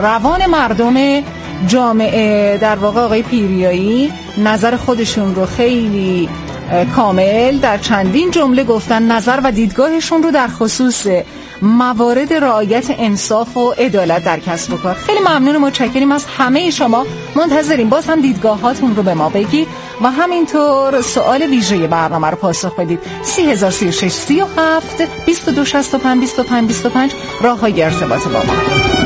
روان مردم جامعه. در واقع آقای پیریایی نظر خودشون رو خیلی کامل در چندین جمله گفتن، نظر و دیدگاهشون رو در خصوص موارد رعایت انصاف و عدالت در کسب و کار. خیلی ممنون، متشکریم از همه شما. منتظریم باز هم دیدگاهاتون رو به ما بگید و همینطور سوال ویژه برنامه رو پاسخ بدید. 3036 37 22 65 25 25 راه‌های ارتباط با ما.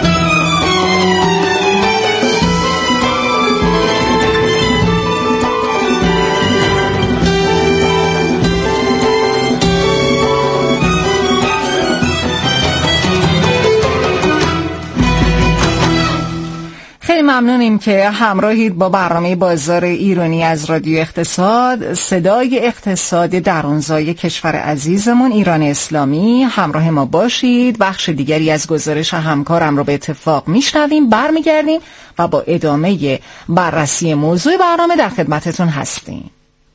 خیلی ممنونیم که همراهید با برنامه بازار ایرانی از رادیو اقتصاد، صدای اقتصاد درونزای کشور عزیزمون ایران اسلامی. همراه ما باشید. بخش دیگری از گزارش همکارم رو به اتفاق میشنویم، برمیگردیم و با ادامه بررسی موضوع برنامه در خدمتتون هستیم.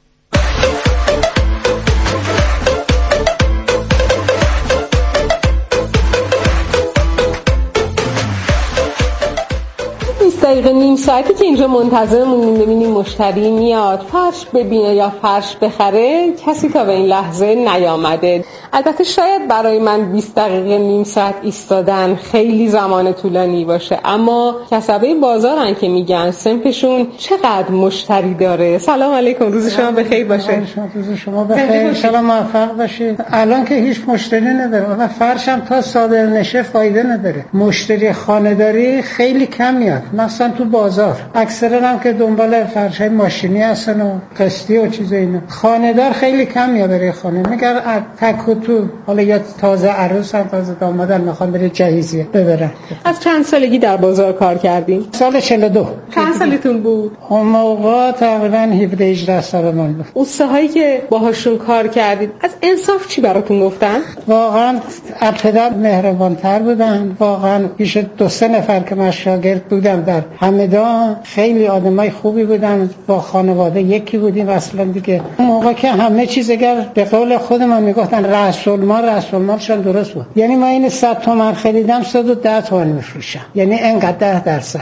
دقیقه نیم ساعتی که اینجا منتظر موندیم ببینیم مشتری میاد فرش ببینه یا فرش بخره، کسی تا به این لحظه نیامده. البته شاید برای من 20 دقیقه نیم ساعت ایستادن خیلی زمان طولانی باشه، اما کسبه بازارن که میگن سمتشون چقدر مشتری داره. سلام علیکم، روز شما بخیر باشه. روز شما بخیر، انشالله موفق باشید. الان که هیچ مشتری نداره و فرشم تا صادر نشه فایده نداره. مشتری خانه‌داری خیلی کم میاد، مثلا تو بازار اکثرا هم که دنبال فرشای ماشینی هستن و قسطی و چیز اینا. خانه‌دار خیلی کم میاد برای خانه، میگن تک و تو، حالا یا تازه عروسن تازه دامادن میخوان بره جهیزیه ببرن. از چند سالگی در بازار کار کردین؟ سال 42. چند سالتون بود؟ اون موقع تقریبا 17-18 سال من بود. اوستاهایی که باهاشون کار کردید از انصاف چی براتون گفتن؟ واقعا ابتدا مهربان‌تر بودن. واقعا پیش 2-3 نفر که من شاگرد بودم در همدان خیلی آدمای خوبی بودن، با خانواده یکی بودیم اصلا دیگه. اون موقع که همه چیز اگر به قول خودمون میگفتن رأس المالشون درست بود. یعنی من این 100 تومن خریدم 110 تومن میفروشم، یعنی انقدر 10%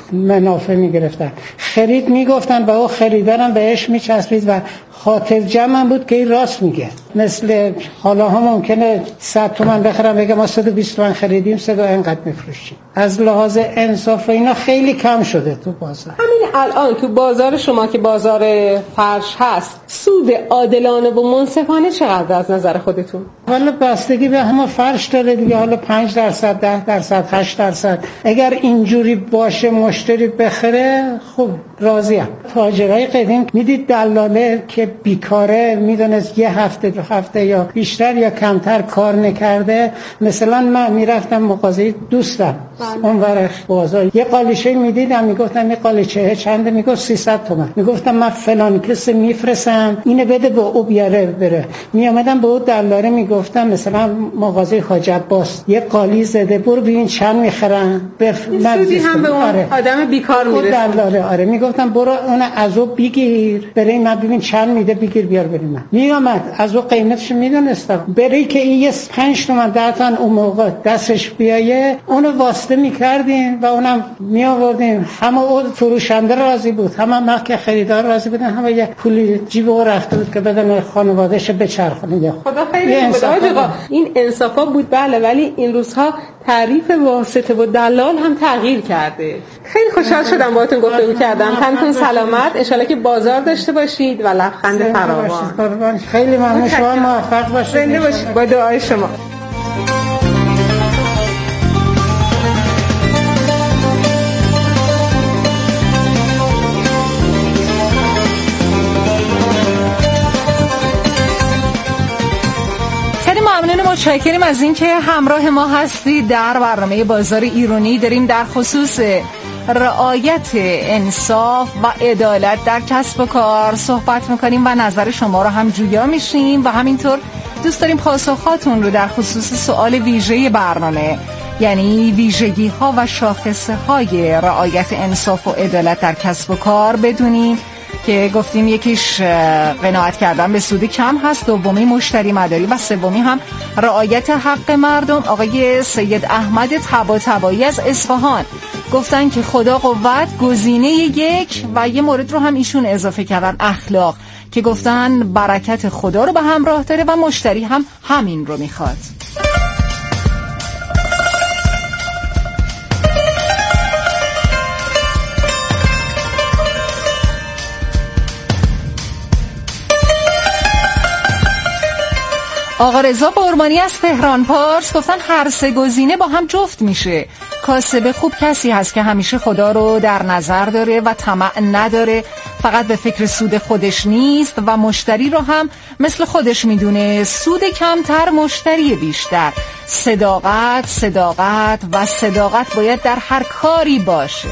منافع میگرفتن. خرید میگفتن با او خریدارم بهش میچسبید و خاطر جمع بود که این راست میگه. مثل حالا هم ممکنه 100 تومن بخرم بگم ما 120 تومن خریدیم 100 انقدر میفروشیم. از لحاظ انصاف و اینا خیلی کم شده تو بازار. همین الان تو بازار شما که بازار فرش هست، سود عادلانه و منصفانه چقدر از نظر خودتون؟ والا بستگی به همه فرش داره دیگه. حالا 5%، 10%، 8%. اگر اینجوری باشه مشتری بخره خب راضیم. تاجرای قدیم میدید دلاله که بیکاره، میدونست یه هفته 2 هفته یا بیشتر یا کمتر کار نکرده. مثلا من میرفتم مغازه دوستم اون ور بازار، یه قالیچه میدیدم میگفتم این قالیچه چنده؟ میگفت 300 تومن. میگفتم من فلان کس میفرستم اینو بده به او بیاره بره. میامدم به او دلاله میگفتم مثلا مغازه حاج عباس یه قالی زده، برو ببین چند میخرن. سودی هم به اون آدم بیکار میرسه. دلاله آره میگفتم برو اون از او بگیر، برای من ببین چند میده، بگیر بیار بریم. من میامد از او قیمتش میدونستم، برای که این 5 تومن 10 تومن اون موقع دستش بیایه اونو واسطه میکردیم و اونم میآوردیم. همه اون فروشنده راضی بود، همه که خریدار راضی بودن، همه یه پولی جیب او رفته بود که بدن خانواده‌اش بچرخونه. خدا خیلی بده آقا، این انصافا بود بله، ولی این روزها تعریف واسطه و دلال هم تغییر کرده. خیلی خوشحال شدم باهاتون گفتگو کردم. تنتون سلامت، ان شاءالله که بازار داشته باشید و لبخند فراوان. خیلی ممنون، شما موفق باشید. با دعای شما. متشکریم از اینکه همراه ما هستید. در برنامه بازار ایرانی داریم در خصوص رعایت انصاف و عدالت در کسب و کار صحبت میکنیم و نظر شما رو هم جویا میشیم و همینطور دوست داریم پاسخاتون رو در خصوص سوال ویژه برنامه، یعنی ویژگی ها و شاخصه های رعایت انصاف و عدالت در کسب و کار بدونیم که گفتیم یکیش قناعت کردن به سود کم هست، دومی مشتری مداری و سومی هم رعایت حق مردم. آقای سید احمد طباطبایی از اصفهان گفتن که خدا، قوت، گزینه 1 و یه مورد رو هم ایشون اضافه کردن، اخلاق، که گفتن برکت خدا رو به همراه داره و مشتری هم همین رو میخواد. آقا رضا برمانی از تهران پارس گفتن هر 3 گزینه با هم جفت میشه. کاسب خوب کسی هست که همیشه خدا رو در نظر داره و طمع نداره، فقط به فکر سود خودش نیست و مشتری رو هم مثل خودش میدونه، سود کمتر مشتری بیشتر. صداقت و صداقت باید در هر کاری باشه.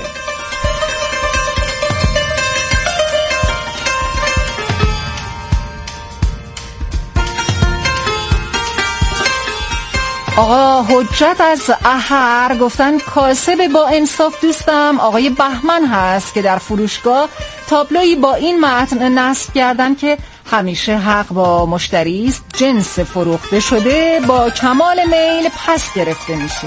آقا حجت از احر گفتن کاسب با انصاف دوستم آقای بهمن هست که در فروشگاه تابلویی با این متن نصب کردن که همیشه حق با مشتری است، جنس فروخته شده با کمال میل پس گرفته میشه.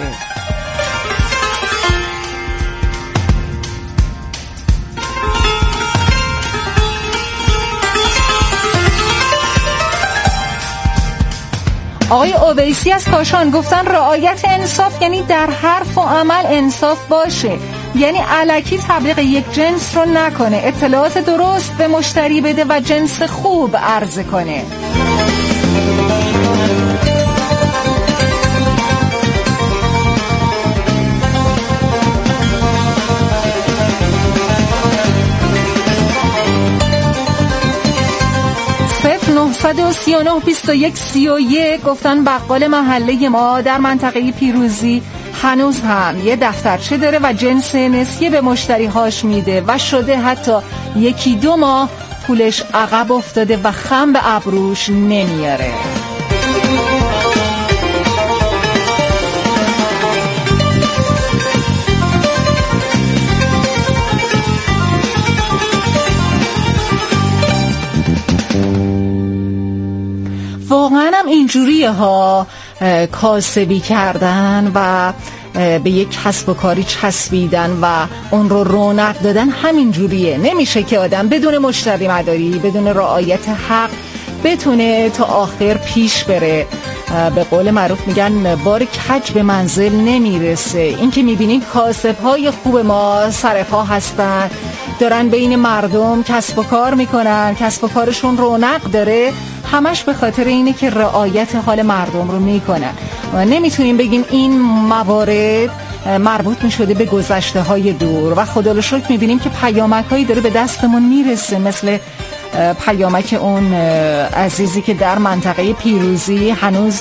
آقای اویسی از کاشان گفتن رعایت انصاف یعنی در حرف و عمل انصاف باشه، یعنی الکی تبلیغ یک جنس رو نکنه، اطلاعات درست به مشتری بده و جنس خوب عرضه کنه. (939) 2131 گفتن بقال محله ما در منطقه پیروزی هنوز هم یه دفترچه داره و جنس نسیه به مشتری هاش میده و شده حتی 1-2 ماه پولش عقب افتاده و خم به ابروش نمیاره. واقعا هم اینجوریه ها، کاسبی کردن و به یک کسب و کاری چسبیدن و اون رو رونق دادن همین جوریه. نمیشه که آدم بدون مشتری مداری، بدون رعایت حق بتونه تا آخر پیش بره. به قول معروف میگن بار کج به منزل نمیرسه. این که میبینیم کاسب‌های خوب ما سرپا هستن، دارن بین مردم کسب و کار میکنن، کسب و کارشون رونق داره، همش به خاطر اینه که رعایت حال مردم رو میکنن. و نمیتونیم بگیم این موارد مربوط میشده به گذشته های دور و خدا رو شکر میبینیم که پیامک هایی داره به دستمون میرسه، مثل پیامک اون عزیزی که در منطقه پیروزی هنوز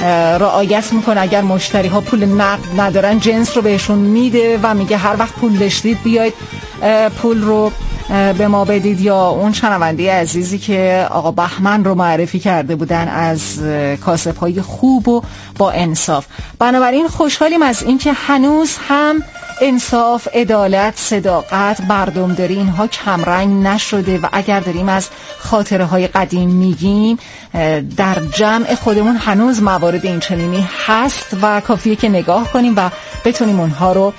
رعایت میکنه، اگر مشتری ها پول نقد ندارن جنس رو بهشون میده و میگه هر وقت پول داشتید بیاید پول رو به ما بدید. یا اون شنونده عزیزی که آقا بهمن رو معرفی کرده بودن از کاسب‌های خوب و با انصاف. بنابراین خوشحالیم از این که هنوز هم انصاف، عدالت، صداقت، مردمداری اینها کمرنگ نشده و اگر داریم از خاطره های قدیم میگیم در جمع خودمون هنوز موارد این چنینی هست و کافیه که نگاه کنیم و بتونیم اونها رو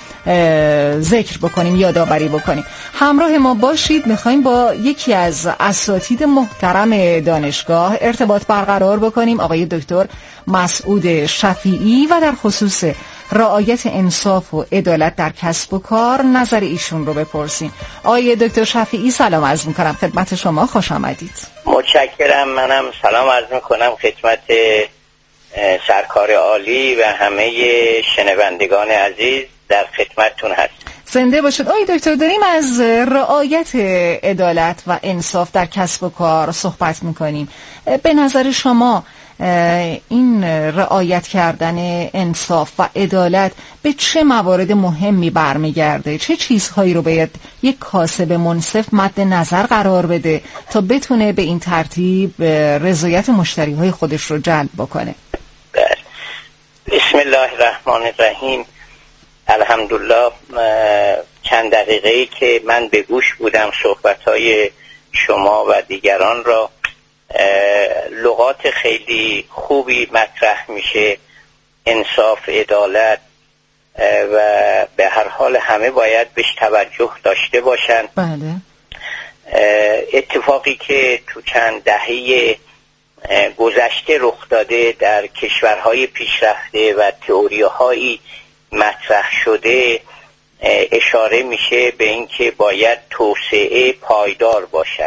ذکر بکنیم، یادآوری بکنیم. همراه ما باشید، میخوایم با یکی از اساتید محترم دانشگاه ارتباط برقرار بکنیم، آقای دکتر مسعود شفیعی، و در خصوص رعایت انصاف و عدالت در کسب و کار نظر ایشون رو بپرسیم. آقای دکتر شفیعی سلام عرض میکنم خدمت شما، خوش آمدید. متشکرم. منم سلام عرض میکنم خدمت سرکار عالی و همه شنوندگان عزیز، در خدمتتون هست. زنده باشید. آقای دکتر، داریم از رعایت عدالت و انصاف در کسب و کار صحبت میکنیم. به نظر شما این رعایت کردن انصاف و عدالت به چه موارد مهمی برمیگرده؟ چه چیزهایی رو باید یک کاسب منصف مد نظر قرار بده تا بتونه به این ترتیب رضایت مشتری های خودش رو جلب بکنه؟ بسم الله الرحمن الرحیم. الحمدلله. چند دقیقه‌ای که من به گوش بودم صحبت‌های شما و دیگران را، لغات خیلی خوبی مطرح میشه، انصاف، عدالت، و به هر حال همه باید بهش توجه داشته باشن. بله. اتفاقی که تو چند دهه گذشته رخ داده در کشورهای پیشرفته و تئوری‌هایی مطرح شده اشاره میشه به اینکه باید توسعه پایدار باشد.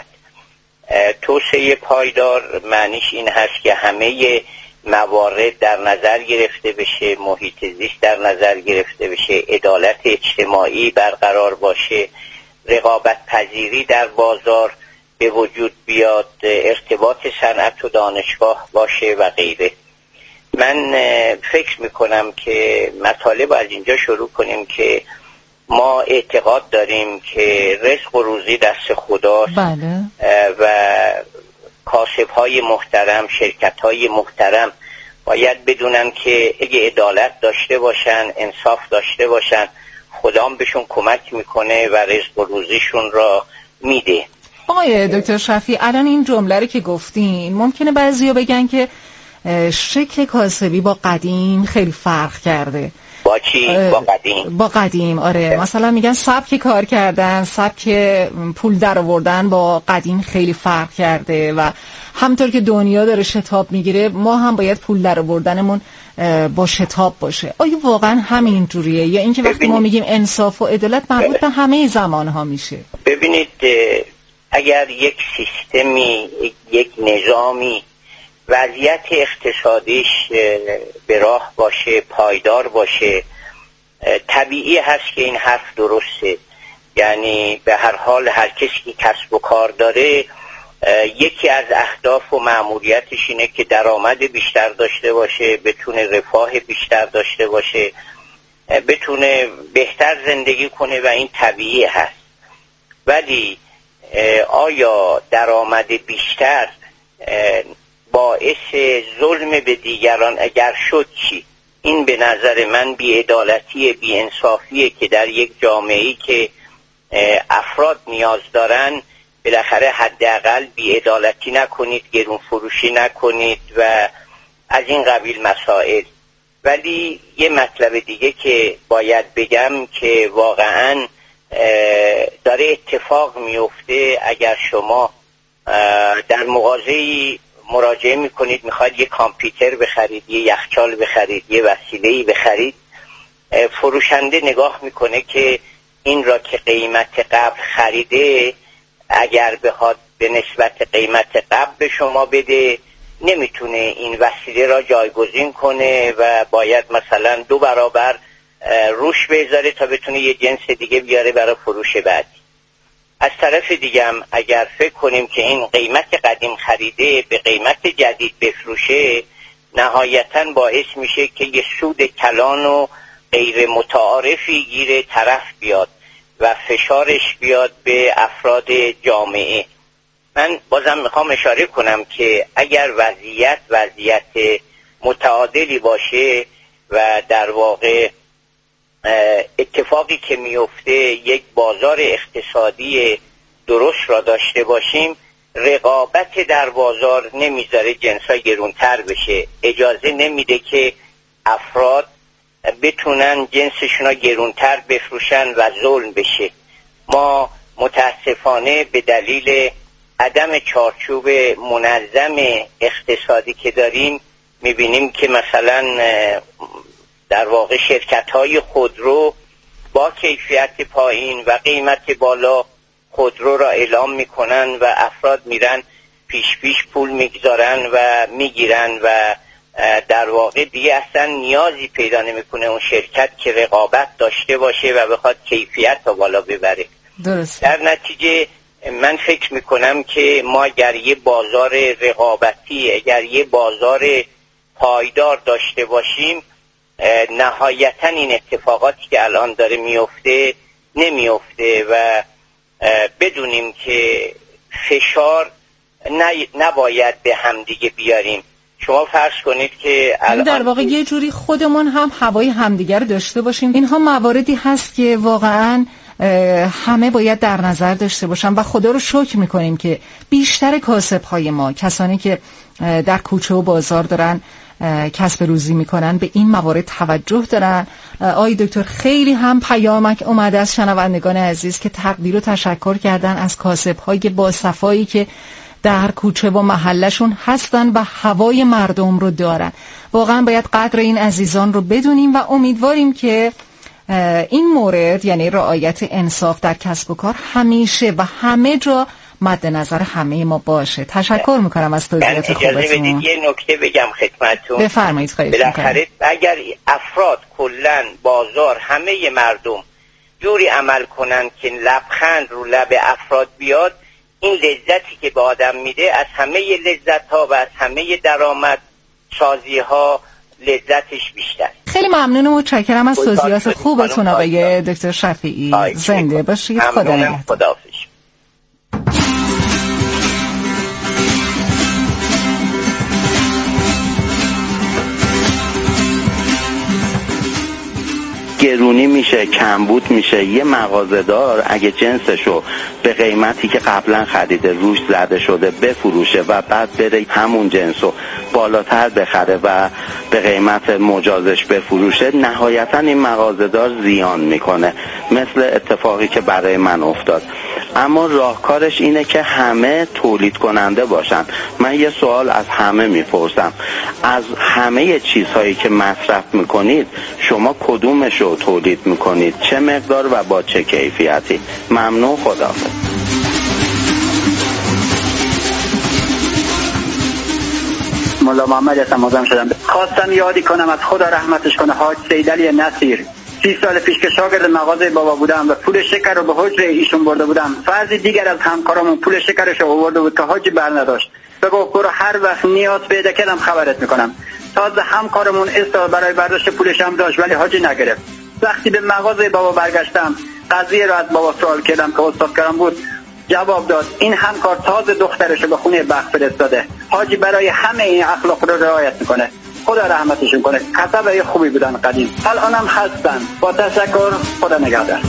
توسعه پایدار معنیش این هست که همه موارد در نظر گرفته بشه، محیط زیست در نظر گرفته بشه، عدالت اجتماعی برقرار باشه، رقابت پذیری در بازار به وجود بیاد، ارتباط صنعت و دانشگاه باشه و غیره. من فکر میکنم که مطالب از اینجا شروع کنیم که ما اعتقاد داریم که رزق و روزی دست خداست. بله. و کاسب‌های محترم، شرکت‌های محترم باید بدونن که اگه عدالت داشته باشن، انصاف داشته باشن، خدا هم بهشون کمک میکنه و رزق و روزیشون را میده. آقای دکتر شفیع، الان این جمله رو که گفتین ممکنه بعضیا بگن که شکل کاسبی با قدیم خیلی فرق کرده. با چی؟ با قدیم؟ آره. مثلا میگن سبک کار کردن، سبک پول در آوردن با قدیم خیلی فرق کرده و همونطور که دنیا داره شتاب میگیره ما هم باید پول در آوردنمون با شتاب باشه. آیا واقعا همین جوریه یا اینکه وقتی ما میگیم انصاف و عدالت مربوط به همه زمانها میشه؟ ببینید، اگر یک سیستمی، یک نظامی وضعیت اقتصادیش به راه باشه، پایدار باشه، طبیعی هست که این حرف درسته. یعنی به هر حال هر کسی که کسب و کار داره یکی از اهداف و مأموریتش اینه که درآمد بیشتر داشته باشه، بتونه رفاه بیشتر داشته باشه، بتونه بهتر زندگی کنه و این طبیعی هست. ولی آیا درآمد بیشتر باعث ظلم به دیگران اگر شد چی؟ این به نظر من بی‌عدالتی، بی‌انصافیه که در یک جامعه‌ای که افراد نیاز دارن بالاخره حداقل بی‌عدالتی نکنید، گرون فروشی نکنید و از این قبیل مسائل. ولی یه مطلب دیگه که باید بگم که واقعاً داره اتفاق میفته. اگر شما در مغازه‌ای مراجعه میکنید، میخواید یه کامپیوتر بخرید، یه یخچال بخرید، یه وسیله‌ای بخرید، فروشنده نگاه میکنه که این را که قیمت قبل خریده اگر بخواد به نسبت قیمت قبل به شما بده نمیتونه این وسیله را جایگزین کنه و باید مثلا 2 برابر روش بذاره تا بتونه یه جنس دیگه بیاره برای فروش بعدی. از طرف دیگه هم اگر فکر کنیم که این قیمت قدیم خریده به قیمت جدید بفروشه، نهایتاً باعث میشه که یه سود کلان و غیر متعارفی گیر طرف بیاد و فشارش بیاد به افراد جامعه. من بازم میخوام اشاره کنم که اگر وضعیت متعادلی باشه و در واقع اتفاقی که میفته یک بازار اقتصادی درست را داشته باشیم، رقابت در بازار نمیذاره جنس‌ها گرونتر بشه، اجازه نمیده که افراد بتونن جنسشون را گرونتر بفروشن و ظلم بشه. ما متاسفانه به دلیل عدم چارچوب منظم اقتصادی که داریم میبینیم که مثلا در واقع شرکت‌های خودرو با کیفیت پایین و قیمت بالا خودرو را اعلام میکنن و افراد میرن پیش پول میگذارن و میگیرن و در واقع دیگه اصلا نیازی پیدا نمیکنه اون شرکت که رقابت داشته باشه و بخواد کیفیت را بالا ببره. درست. در نتیجه من فکر میکنم که ما اگر یه بازار رقابتی، اگر یه بازار پایدار داشته باشیم، نهایتا این اتفاقاتی که الان داره میفته نمیفته و بدونیم که فشار نباید به همدیگه بیاریم. شما فرض کنید که الان در واقع یه جوری خودمون هم هوای همدیگر داشته باشیم. اینها مواردی هست که واقعا همه باید در نظر داشته باشن و خدا رو شکر میکنیم که بیشتر کاسب‌های ما، کسانی که در کوچه و بازار دارن کسب روزی میکنن به این موارد توجه دارن. آقای دکتر خیلی هم پیامک اومده از شنوندگان عزیز که تقدیر و تشکر کردن از کاسب‌های باصفایی که در کوچه و محلشون هستن و هوای مردم رو دارن. واقعا باید قدر این عزیزان رو بدونیم و امیدواریم که این مورد یعنی رعایت انصاف در کسب و کار همیشه و همه جا مد نظر همه ما باشه. تشکر میکنم از توضیحات خوبتون. اجازه بدید یه نکته بگم خدمتتون. بفرمایید. خواهش میکنم. بالاخره اگر افراد کلن بازار همه مردم جوری عمل کنن که لبخند رو لب افراد بیاد، این لذتی که به آدم میده از همه لذت ها و از همه درآمد سازی ها لذتش بیشتر. خیلی ممنون و متشکرم از توضیحات خوبتون آقای دکتر شفیعی. زنده باشید. خدا نگهدار. گرونی میشه، کمبود میشه. یه مغازه‌دار اگه جنسشو به قیمتی که قبلا خریده روش زده شده بفروشه و بعد بره همون جنسو بالاتر بخره و به قیمت مجازش بفروشه، نهایتا این مغازه‌دار زیان میکنه، مثل اتفاقی که برای من افتاد. اما راهکارش اینه که همه تولید کننده باشن. من یه سوال از همه میپرسم، از همه چیزهایی که مصرف میکنید شما کدومشو تولید میکنید، چه مقدار و با چه کیفیتی؟ ممنون. خداحافظ. مولا محمد هستم. مزاحم شدم. خواستم یادی کنم از خدا رحمتش کنه حاج سیدعلی نصیر. 30 سال پیش که شاگرد مغازه بابا بودم و پول شکر رو به حجره ایشون برده بودم، فرضی دیگر از همکارامون پول شکرش رو آورده بود که حاجی بر نداشت. بگو برو هر وقت نیاز پیدا کردم خبرت میکنم. تازه همکارمون استاد برای برداشت پولش هم داشت ولی حاجی نگرفت. وقتی به مغازه بابا برگشتم قضیه رو از بابا سوال کردم که استاد کارم بود، جواب داد این همکار تازه دخترش رو به خونه بخت فرستاده. حاجی برای همه این اخلاق رو رعایت میکنه. خدا رحمتشون کنه. کسبه خوبی بودن قدیم، الانم هستن. با تشکر. خدا نگهدار.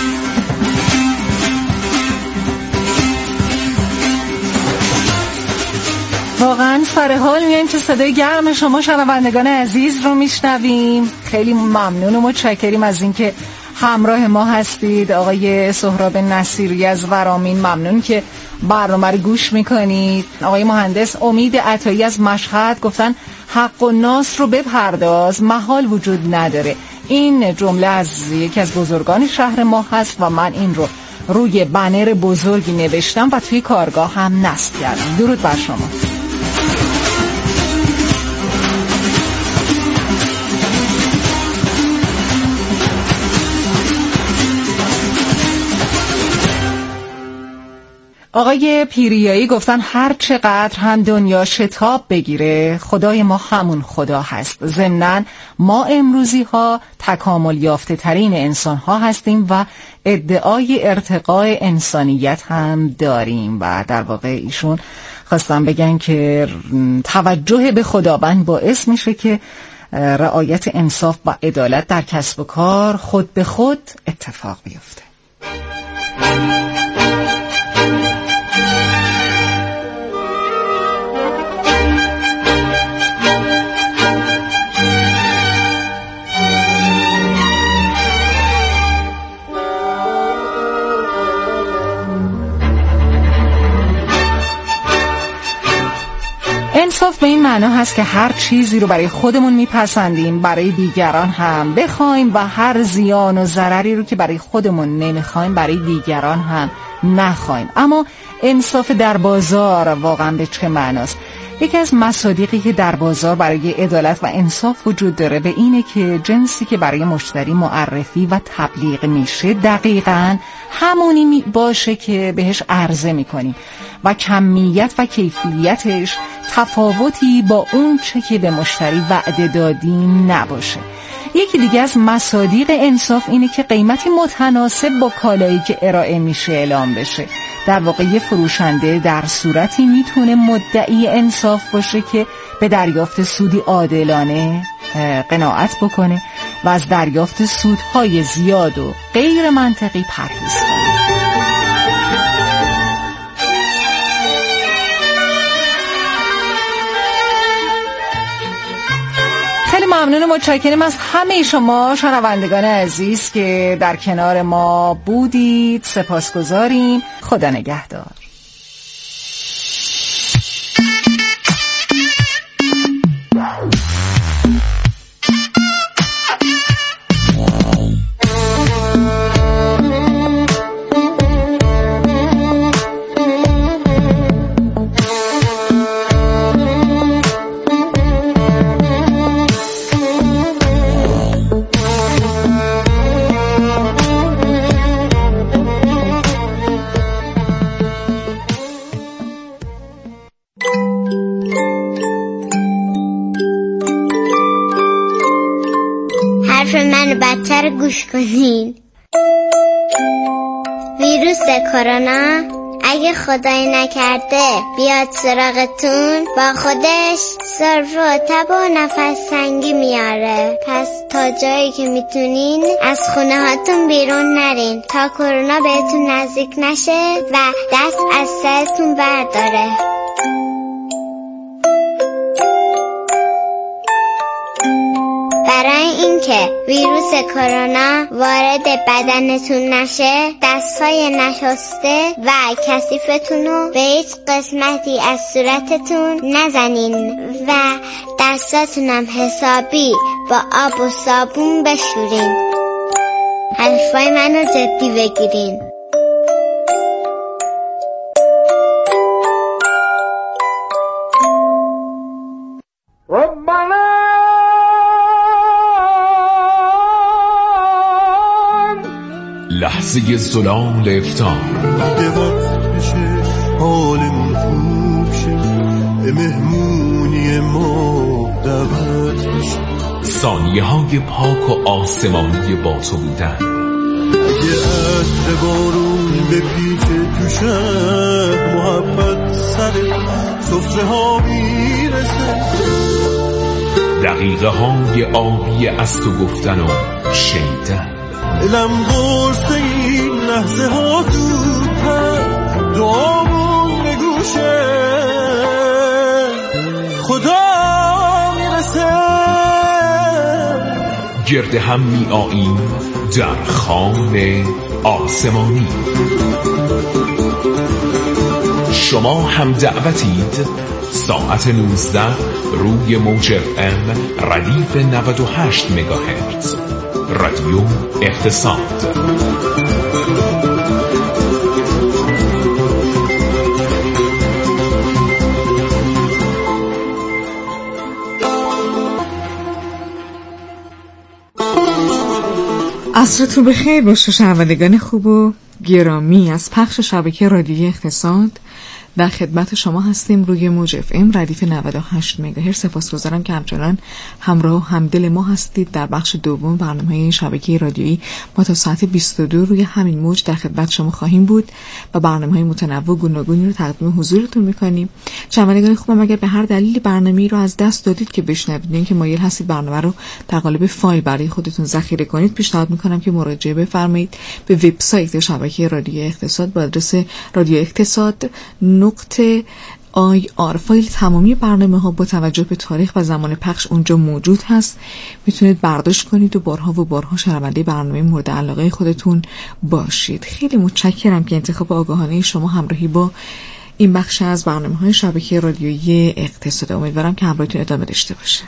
واقعا سر حال میایم که صدای گرم شما شنوندگان عزیز رو میشنویم. خیلی ممنون و متشکریم از اینکه همراه ما هستید. آقای سهراب نصیری از ورامین، ممنون که برنامه رو گوش میکنید. آقای مهندس امید عطایی از مشهد گفتن حق و ناس رو بپرداز، محال وجود نداره. این جمله از یکی از بزرگان شهر ما هست و من این رو روی بنر بزرگی نوشتم و توی کارگاه هم نصب کردم. درود بر شما. آقای پیریایی گفتن هر چقدر هم دنیا شتاب بگیره خدای ما همون خدا هست. ضمناً ما امروزی ها تکامل یافته ترین انسان ها هستیم و ادعای ارتقای انسانیت هم داریم. و در واقع ایشون خواستم بگن که توجه به خداوند باعث میشه که رعایت انصاف و عدالت در کسب و کار خود به خود اتفاق بیفته. انصاف به این معنا هست که هر چیزی رو برای خودمون میپسندیم برای دیگران هم بخوایم و هر زیان و ضرری رو که برای خودمون نمیخوایم برای دیگران هم نخوایم. اما انصاف در بازار واقعا به چه معناست؟ یکی از مصادیقی که در بازار برای عدالت و انصاف وجود داره به اینه که جنسی که برای مشتری معرفی و تبلیغ میشه دقیقاً همونی باشه که بهش عرضه میکنیم و کمیت و کیفیتش تفاوتی با اون چه که به مشتری وعده دادیم نباشه. یکی دیگه از مصادیق انصاف اینه که قیمتی متناسب با کالایی که ارائه میشه اعلام بشه. در واقع یه فروشنده در صورتی میتونه مدعی انصاف باشه که به دریافت سودی عادلانه قناعت بکنه و از دریافت سودهای زیاد و غیر منطقی پرهیز کنه. ممنون و متشکرم از همه شما شنوندگان عزیز که در کنار ما بودید. سپاسگزاریم. خدا نگهدار. حرف من بدتر گوش کنین. ویروس کرونا اگه خدای نکرده بیاد سراغتون، با خودش سرفه و تب و نفس تنگی میاره. پس تا جایی که میتونین از خونه هاتون بیرون نرین تا کرونا بهتون نزدیک نشه و دست از سرتون برداره. برای اینکه ویروس کرونا وارد بدنتون نشه، دستهای نشسته و کثیفتون رو به هیچ قسمتی از صورتتون نزنین و دستاتون هم حسابی با آب و صابون بشورین. حرفای منو جدی بگیرین. لحظه ظلام افطار، دوات بشه حالمون خوب شه، به مهمونی ما دعوت بشه، ثانیه های پاک و آسمانی با تو بودن. اگه عطر بارون بپیچه تو شب، محبت سر سفره ها میرسه، دقیقه های آبی از تو گفتن و شنیدن. دلم قرص این لحظه ها زودتر، دعامون نگوشه خدا میرسه. گرد هم می آییم در خانه آسمانی. شما هم دعوتید. ساعت 19 روی موج FM ردیف 98 مگاهرتز رادیو اقتصاد. عصرتون بخیر باشه شنوندگان خوب و گرامی از پخش شبکه رادیویی اقتصاد. در خدمت شما هستیم روی موج FM ردیف 98 مگاهرتز. سپاسگزارم که همچنان همراه و همدل ما هستید. در بخش دوم برنامه شبکه رادیویی ما تا ساعت 22 روی همین موج در خدمت شما خواهیم بود و برنامه‌های متنوع و گوناگونی رو تقدیم حضورتون می‌کنیم. شنوندگان خوبم، اگر به هر دلیلی برنامه‌ای رو از دست دادید که بشنوید، اینکه مایل هستید برنامه رو در قالب فایل برای خودتون ذخیره کنید، پیشنهاد می‌کنم که مراجعه بفرمایید به وبسایت شبکه رادیویی اقتصاد با آدرس radioeqtasad.ir. فایل تمامی برنامه‌ها با توجه به تاریخ و زمان پخش اونجا موجود هست. میتونید برداشت کنید و بارها و بارها شنونده برنامه مورد علاقه خودتون باشید. خیلی متشکرم که انتخاب آگاهانه شما همراهی با این بخش از برنامه‌های شبکه رادیویی اقتصاد. امیدوارم که همراهیتون ادامه داشته باشه.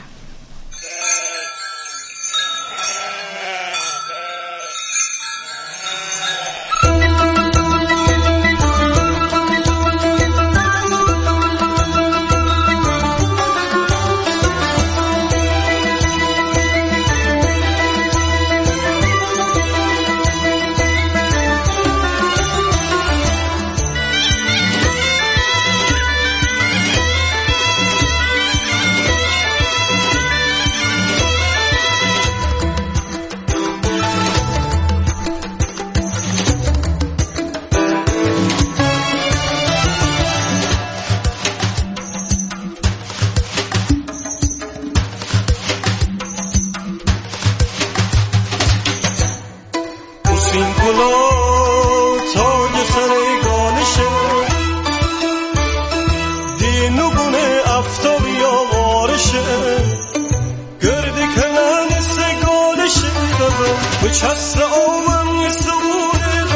چست آون یسونه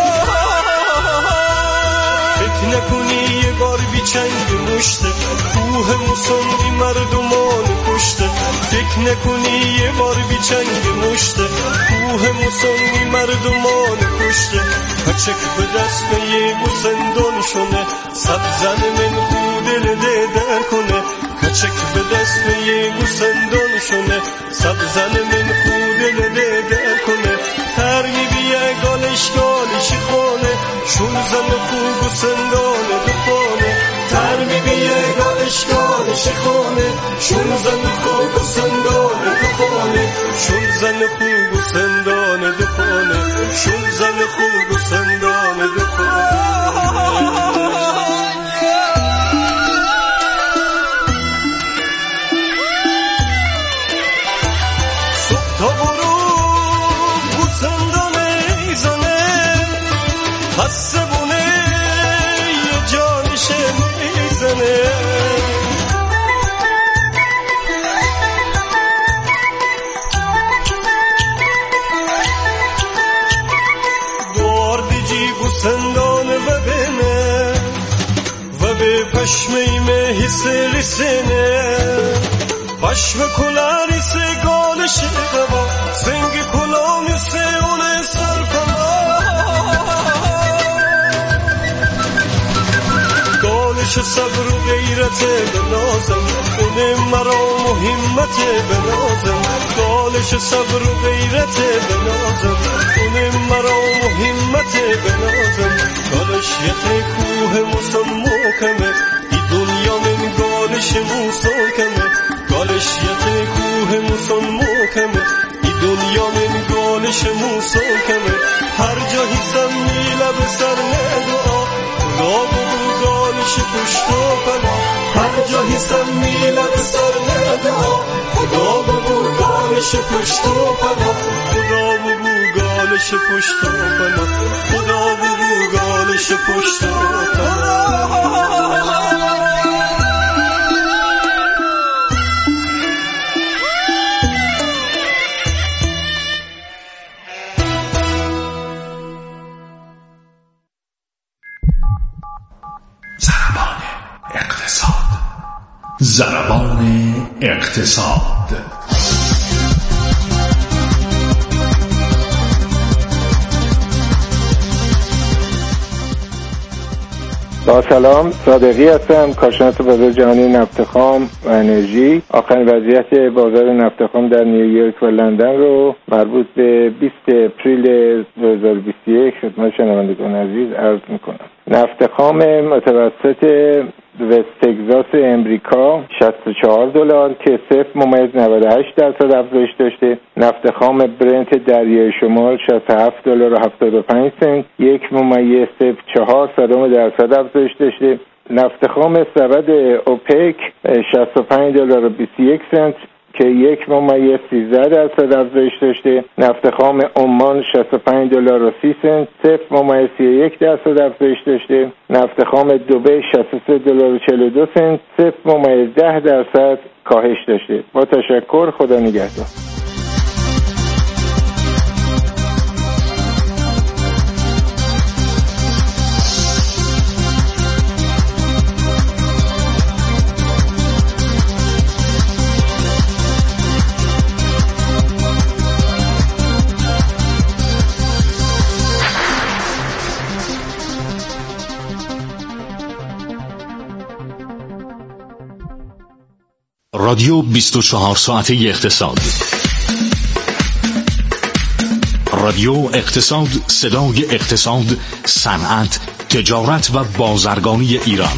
فکر نکنی یه بار بیچنگ مشته کوه موسوی مردمان کشته فکر نکنی یه بار بیچنگ مشته کوه موسوی مردمان کشته کچک به دست یه گوسندان شونه صد زن من خودل در کنه کچک به دست یه گوسندان شونه صد زن من خودل در کنه هر میبیه گالش خونه شون زن خوب گوسندان دخانه تر میبیه گالش خونه شون زن خوب گوسندان دخانه شون زن خوب گوسندان دخانه شون زن خوب گوسندان دخانه صبح تا غروب گوسندان ایزانه خسته بونه یه جانش میزنه دوار دیجی گوسندان و بینه و به پشمه مهیسه لیسنه پشم کلاری سه گالش قبا سنگ کلامی سه اونه سر گالش صبر و غیرت بنازم اونه مرا مهمت بنازم گالش صبر و غیرت بنازم اونه مرا مهمت بنازم گالش یه کوه موسم محکمه ای دنیا من گالش موسم کمه گالش یه کوه موسم محکمه ای دنیا من گالش موسم کمه هر جا هیزم میله به سر ندعا خدا بگو گالش پشت و پناه هر جا هیزم میله به سر ندعا خدا بگو گالش پشت و پناه خدا بگو گالش پشت و پناه خدا بگو گالش پشت و پناه ضربان اقتصاد. با سلام، صادقی هستم، کارشناس بازار جهانی نفت خام و انرژی. آخرین وضعیت بازار نفت خام در نیویورک و لندن رو مربوط به 20 اپریل 2021 خدمت شنوندگان عزیز عرض میکنم. نفت خام متوسط وست تگزاس امریکا $64 که 0.98% افزایش داشته. نفت خام برنت دریای شمال $67.75 1.04% افزایش داشته. نفت خام سبد اوپک $65.21 که 1.13% افزایش داشته. نفت خام عمان $65.30 0.31% افزایش داشته. نفت خام دبی $63.42 0.10% کاهش داشته. با تشکر، خدا نگهدار. رادیو 24 ساعته اقتصاد. رادیو اقتصاد، صدای اقتصاد، صنعت، تجارت و بازرگانی ایران.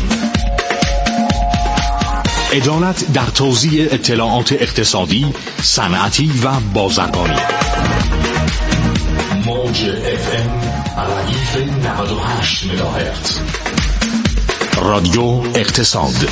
عدالت در توزیع اطلاعات اقتصادی، صنعتی و بازرگانی. موج FM ردیف 98 مگاهرتز. رادیو اقتصاد.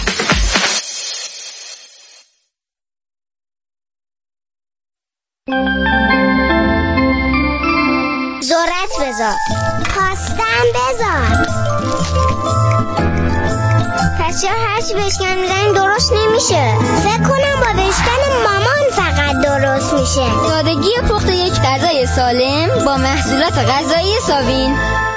ذرت بذار، خواستم بذار، بچه‌ها هرچی بشکن میزنیم درست نمیشه. فکر کنم با بشکن مامان فقط درست میشه. سادگی پخت یک غذای سالم با محصولات غذایی ساوین.